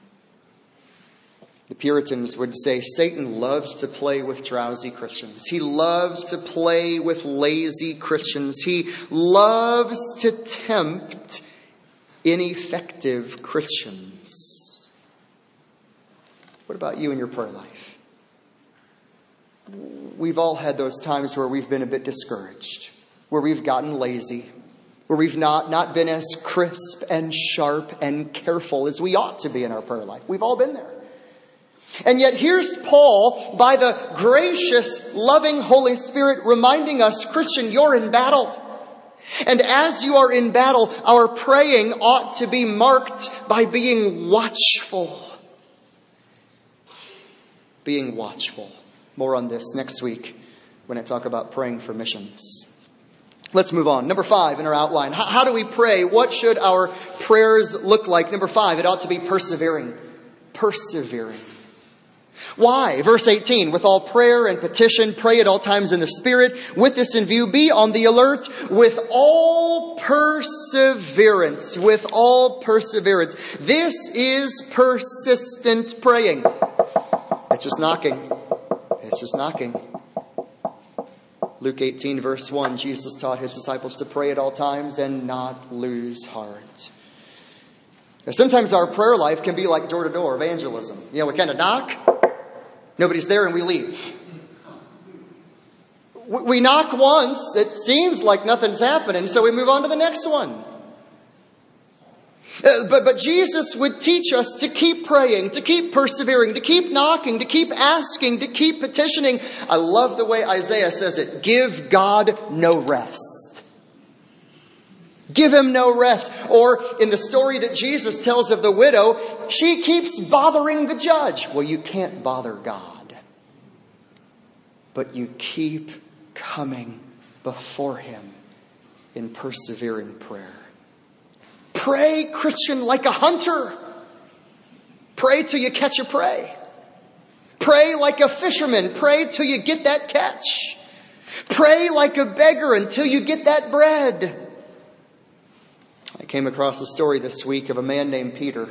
The Puritans would say Satan loves to play with drowsy Christians. He loves to play with lazy Christians. He loves to tempt ineffective Christians. What about you in your prayer life? We've all had those times where we've been a bit discouraged, where we've gotten lazy, where we've not, not been as crisp and sharp and careful as we ought to be in our prayer life. We've all been there. And yet here's Paul, by the gracious, loving Holy Spirit, reminding us, Christian, you're in battle. And as you are in battle, our praying ought to be marked by being watchful. Being watchful. More on this next week when I talk about praying for missions. Let's move on. Number five in our outline. How, how do we pray? What should our prayers look like? Number five, it ought to be persevering. Persevering. Why? Verse eighteen, with all prayer and petition, pray at all times in the Spirit. With this in view, be on the alert with all perseverance. With all perseverance. This is persistent praying. It's just knocking. It's just knocking. Luke eighteen, verse one, Jesus taught his disciples to pray at all times and not lose heart. Now, sometimes our prayer life can be like door-to-door evangelism. You know, we kind of knock, nobody's there, and we leave. We knock once, it seems like nothing's happening, so we move on to the next one. Uh, but, but Jesus would teach us to keep praying, to keep persevering, to keep knocking, to keep asking, to keep petitioning. I love the way Isaiah says it. Give God no rest. Give him no rest. Or in the story that Jesus tells of the widow, she keeps bothering the judge. Well, you can't bother God. But you keep coming before him in persevering prayer. Pray, Christian, like a hunter. Pray till you catch a prey. Pray like a fisherman. Pray till you get that catch. Pray like a beggar until you get that bread. I came across a story this week of a man named Peter.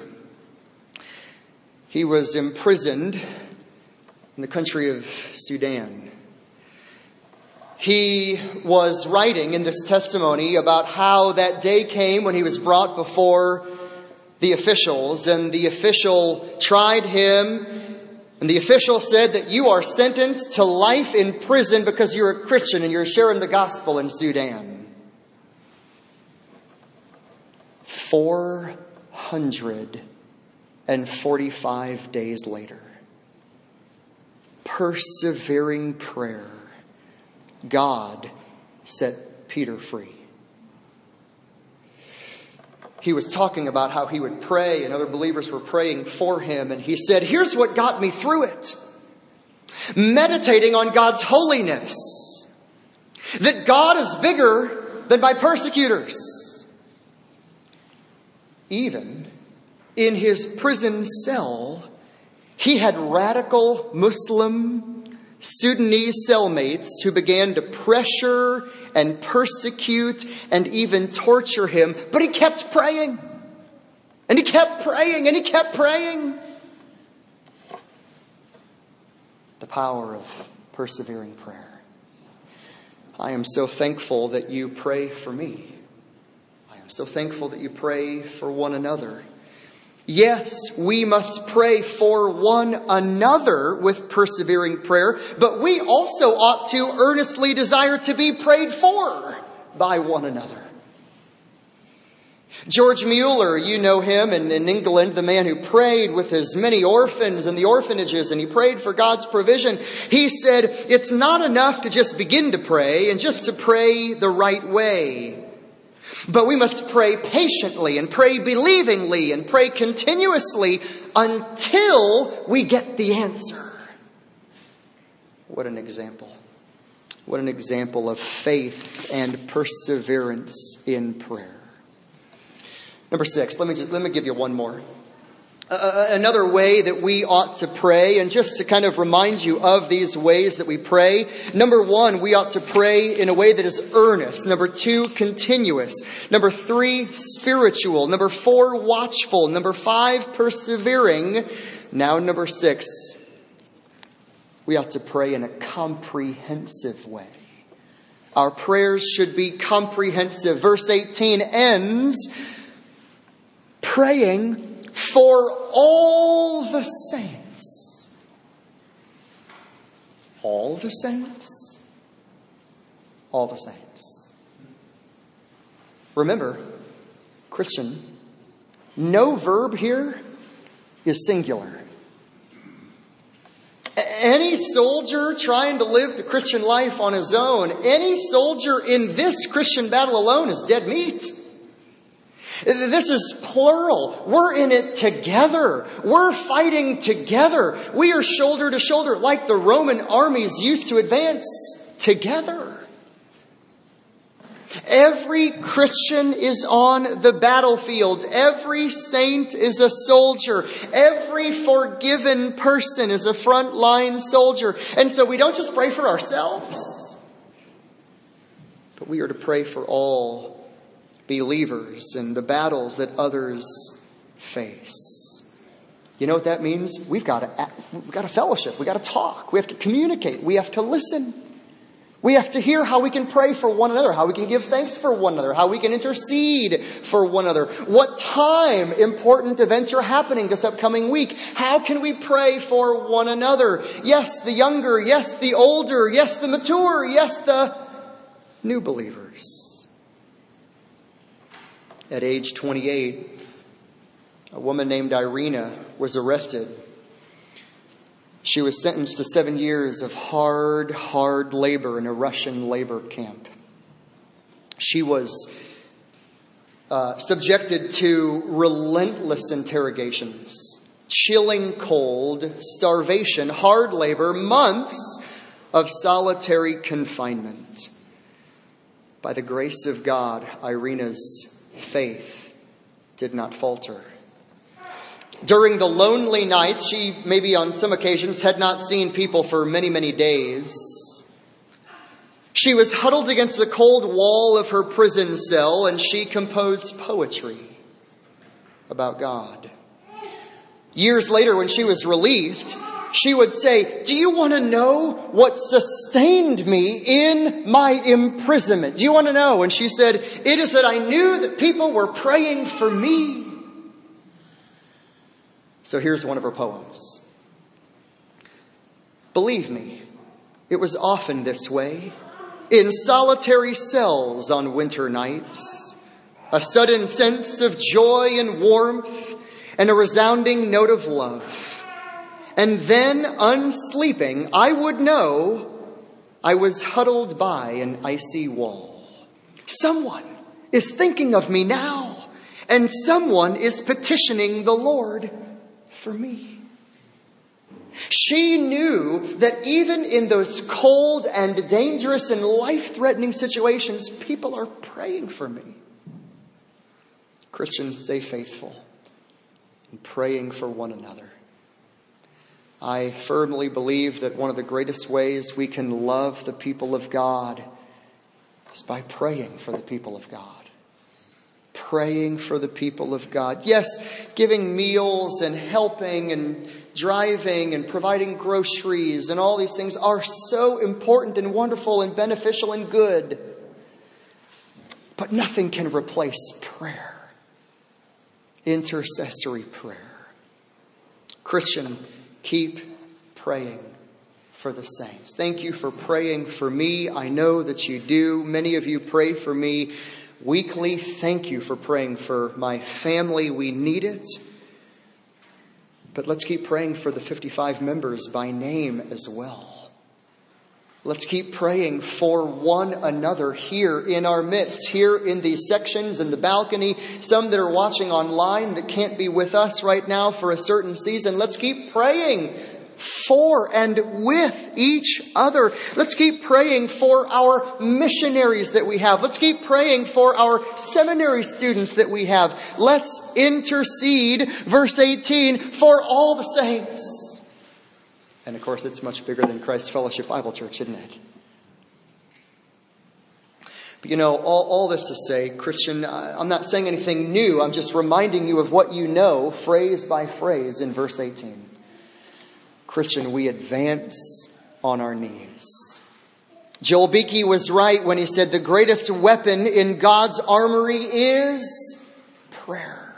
He was imprisoned in the country of Sudan. He was writing in this testimony about how that day came when he was brought before the officials, and the official tried him, and the official said that you are sentenced to life in prison because you're a Christian and you're sharing the gospel in Sudan. Four hundred forty-five days later, persevering prayer, God set Peter free. He was talking about how he would pray and other believers were praying for him. And he said, here's what got me through it. Meditating on God's holiness. That God is bigger than my persecutors. Even in his prison cell, he had radical Muslim Sudanese cellmates who began to pressure and persecute and even torture him. But he kept praying. And he kept praying, and he kept praying. The power of persevering prayer. I am so thankful that you pray for me. I am so thankful that you pray for one another. Yes, we must pray for one another with persevering prayer, but we also ought to earnestly desire to be prayed for by one another. George Mueller, you know him, in, in England, the man who prayed with his many orphans in the orphanages, and he prayed for God's provision. He said, it's not enough to just begin to pray and just to pray the right way. But we must pray patiently and pray believingly and pray continuously until we get the answer. What an example. What an example of faith and perseverance in prayer. Number six, let me just, let me give you one more. Uh, another way that we ought to pray, and just to kind of remind you of these ways that we pray. Number one, we ought to pray in a way that is earnest. Number two, continuous. Number three, spiritual. Number four, watchful. Number five, persevering. Now, number six, we ought to pray in a comprehensive way. Our prayers should be comprehensive. Verse eighteen ends praying for all the saints. All the saints? All the saints. Remember, Christian, no verb here is singular. Any soldier trying to live the Christian life on his own, any soldier in this Christian battle alone is dead meat. This is plural. We're in it together. We're fighting together. We are shoulder to shoulder like the Roman armies used to advance together. Every Christian is on the battlefield. Every saint is a soldier. Every forgiven person is a frontline soldier. And so we don't just pray for ourselves, but we are to pray for all believers in the battles that others face. You know what that means? We've got to we've got to fellowship. We've got to talk. We have to communicate. We have to listen. We have to hear how we can pray for one another, how we can give thanks for one another, how we can intercede for one another. What time important events are happening this upcoming week? How can we pray for one another? Yes, the younger. Yes, the older. Yes, the mature. Yes, the new believers. At age twenty-eight, a woman named Irina was arrested. She was sentenced to seven years of hard, hard labor in a Russian labor camp. She was uh, subjected to relentless interrogations, chilling cold, starvation, hard labor, months of solitary confinement. By the grace of God, Irina's faith did not falter. During the lonely nights, she maybe on some occasions had not seen people for many, many days. She was huddled against the cold wall of her prison cell, and she composed poetry about God. Years later, when she was released, she would say, do you want to know what sustained me in my imprisonment? Do you want to know? And she said, it is that I knew that people were praying for me. So here's one of her poems. Believe me, it was often this way. In solitary cells on winter nights, a sudden sense of joy and warmth and a resounding note of love. And then, unsleeping, I would know I was huddled by an icy wall. Someone is thinking of me now, and someone is petitioning the Lord for me. She knew that even in those cold and dangerous and life-threatening situations, people are praying for me. Christians, stay faithful in praying for one another. I firmly believe that one of the greatest ways we can love the people of God is by praying for the people of God. praying for the people of God. Yes, giving meals and helping and driving and providing groceries and all these things are so important and wonderful and beneficial and good. But nothing can replace prayer. Intercessory prayer. Christian, keep praying for the saints. Thank you for praying for me. I know that you do. Many of you pray for me weekly. Thank you for praying for my family. We need it. But let's keep praying for the fifty-five members by name as well. Let's keep praying for one another here in our midst, here in these sections, in the balcony, some that are watching online that can't be with us right now for a certain season. Let's keep praying for and with each other. Let's keep praying for our missionaries that we have. Let's keep praying for our seminary students that we have. Let's intercede, verse eighteen, for all the saints. And of course, it's much bigger than Christ Fellowship Bible Church, isn't it? But you know, all, all this to say, Christian, I'm not saying anything new. I'm just reminding you of what you know, phrase by phrase in verse eighteen. Christian, we advance on our knees. Joel Beakey was right when he said the greatest weapon in God's armory is prayer.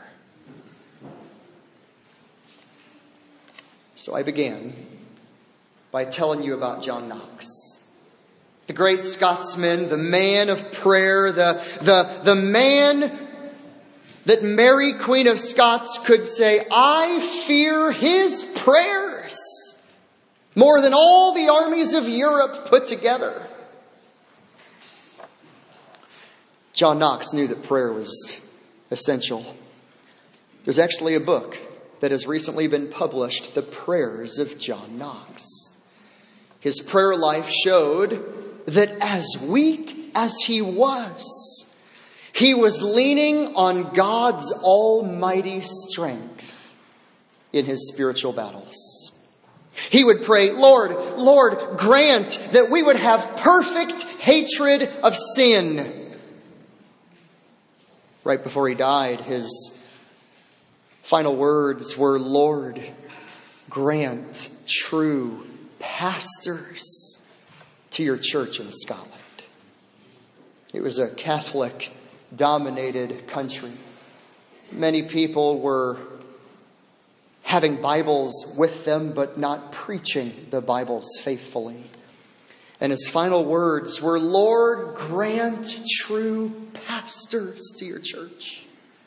So I began by telling you about John Knox, the great Scotsman, the man of prayer, the, the, the man that Mary, Queen of Scots, could say, I fear his prayers more than all the armies of Europe put together. John Knox knew that prayer was essential. There's actually a book that has recently been published, The Prayers of John Knox. His prayer life showed that as weak as he was, he was leaning on God's almighty strength in his spiritual battles. He would pray, Lord, Lord, grant that we would have perfect hatred of sin. Right before he died, his final words were, Lord, grant true pastors to your church in Scotland. It was a Catholic-dominated country. Many people were having Bibles with them, but not preaching the Bibles faithfully. And his final words were, Lord, grant true pastors to your church.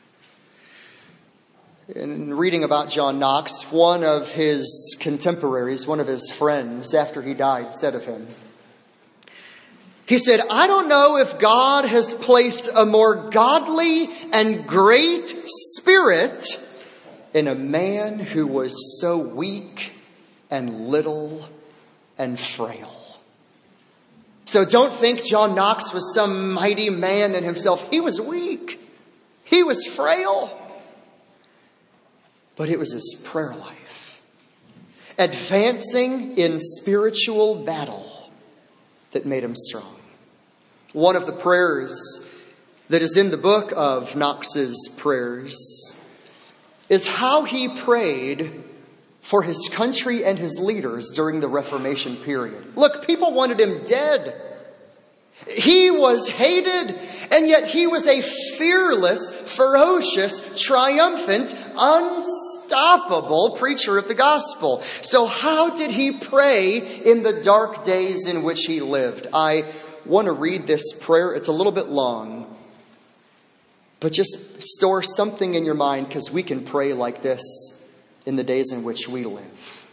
In reading about John Knox, one of his contemporaries, one of his friends, after he died, said of him, he said, I don't know if God has placed a more godly and great spirit in a man who was so weak and little and frail. So don't think John Knox was some mighty man in himself. He was weak. He was frail. But it was his prayer life, advancing in spiritual battle, that made him strong. One of the prayers that is in the book of Knox's prayers is how he prayed for his country and his leaders during the Reformation period. Look, people wanted him dead. He was hated, and yet he was a fearless, ferocious, triumphant, unstoppable preacher of the gospel. So how did he pray in the dark days in which he lived? I want to read this prayer. It's a little bit long. But just store something in your mind, because we can pray like this in the days in which we live.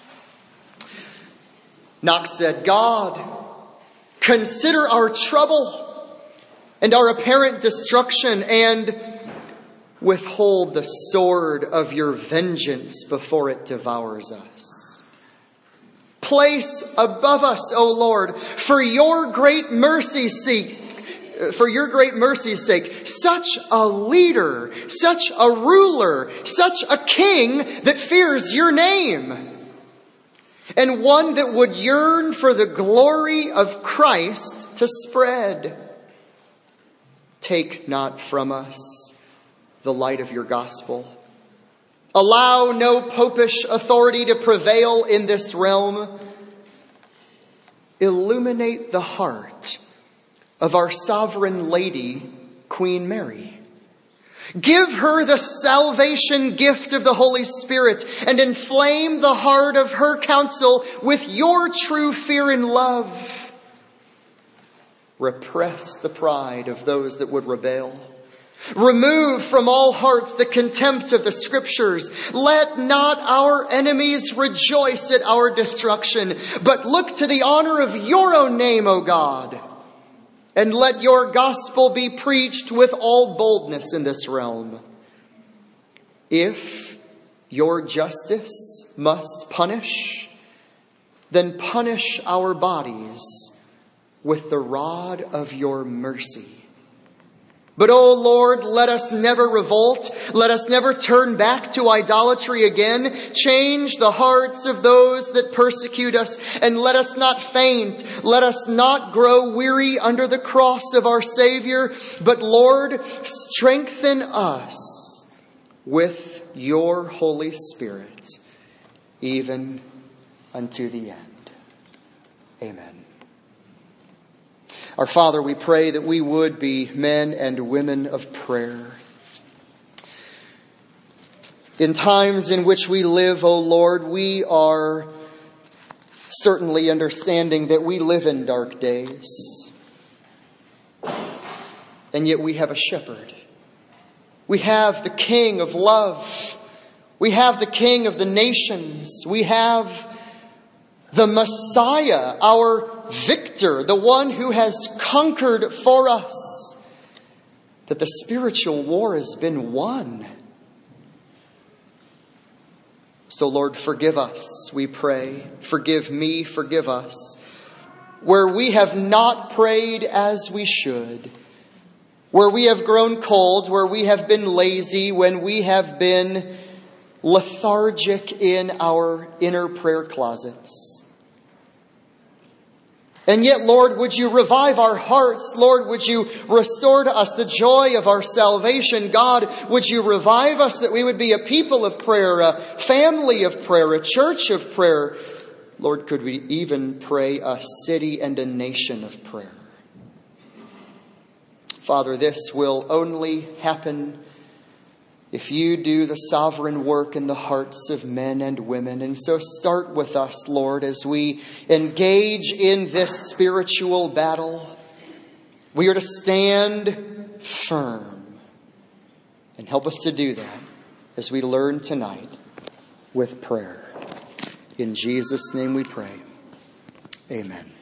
Knox said, God, consider our trouble and our apparent destruction, and withhold the sword of your vengeance before it devours us. Place above us, O Lord, for your great mercy's sake, for your great mercy's sake, such a leader, such a ruler, such a king that fears your name, and one that would yearn for the glory of Christ to spread. Take not from us the light of your gospel. Allow no popish authority to prevail in this realm. Illuminate the heart of our sovereign lady, Queen Mary. Give her the salvation gift of the Holy Spirit and inflame the heart of her counsel with your true fear and love. Repress the pride of those that would rebel. Remove from all hearts the contempt of the Scriptures. Let not our enemies rejoice at our destruction, but look to the honor of your own name, O God. And let your gospel be preached with all boldness in this realm. If your justice must punish, then punish our bodies with the rod of your mercy. But, O Lord, let us never revolt. Let us never turn back to idolatry again. Change the hearts of those that persecute us, and let us not faint. Let us not grow weary under the cross of our Savior. But, Lord, strengthen us with your Holy Spirit, even unto the end. Amen. Our Father, we pray that we would be men and women of prayer. In times in which we live, O Lord, we are certainly understanding that we live in dark days. And yet we have a shepherd. We have the King of love. We have the King of the nations. We have the Messiah, our victor, the one who has conquered for us. That the spiritual war has been won. So, Lord, forgive us, we pray. Forgive me, forgive us. Where we have not prayed as we should. Where we have grown cold, where we have been lazy, when we have been lethargic in our inner prayer closets. And yet, Lord, would you revive our hearts? Lord, would you restore to us the joy of our salvation? God, would you revive us that we would be a people of prayer, a family of prayer, a church of prayer? Lord, could we even pray a city and a nation of prayer? Father, this will only happen if you do the sovereign work in the hearts of men and women. And so start with us, Lord, as we engage in this spiritual battle. We are to stand firm. And help us to do that as we learn tonight with prayer. In Jesus' name we pray. Amen.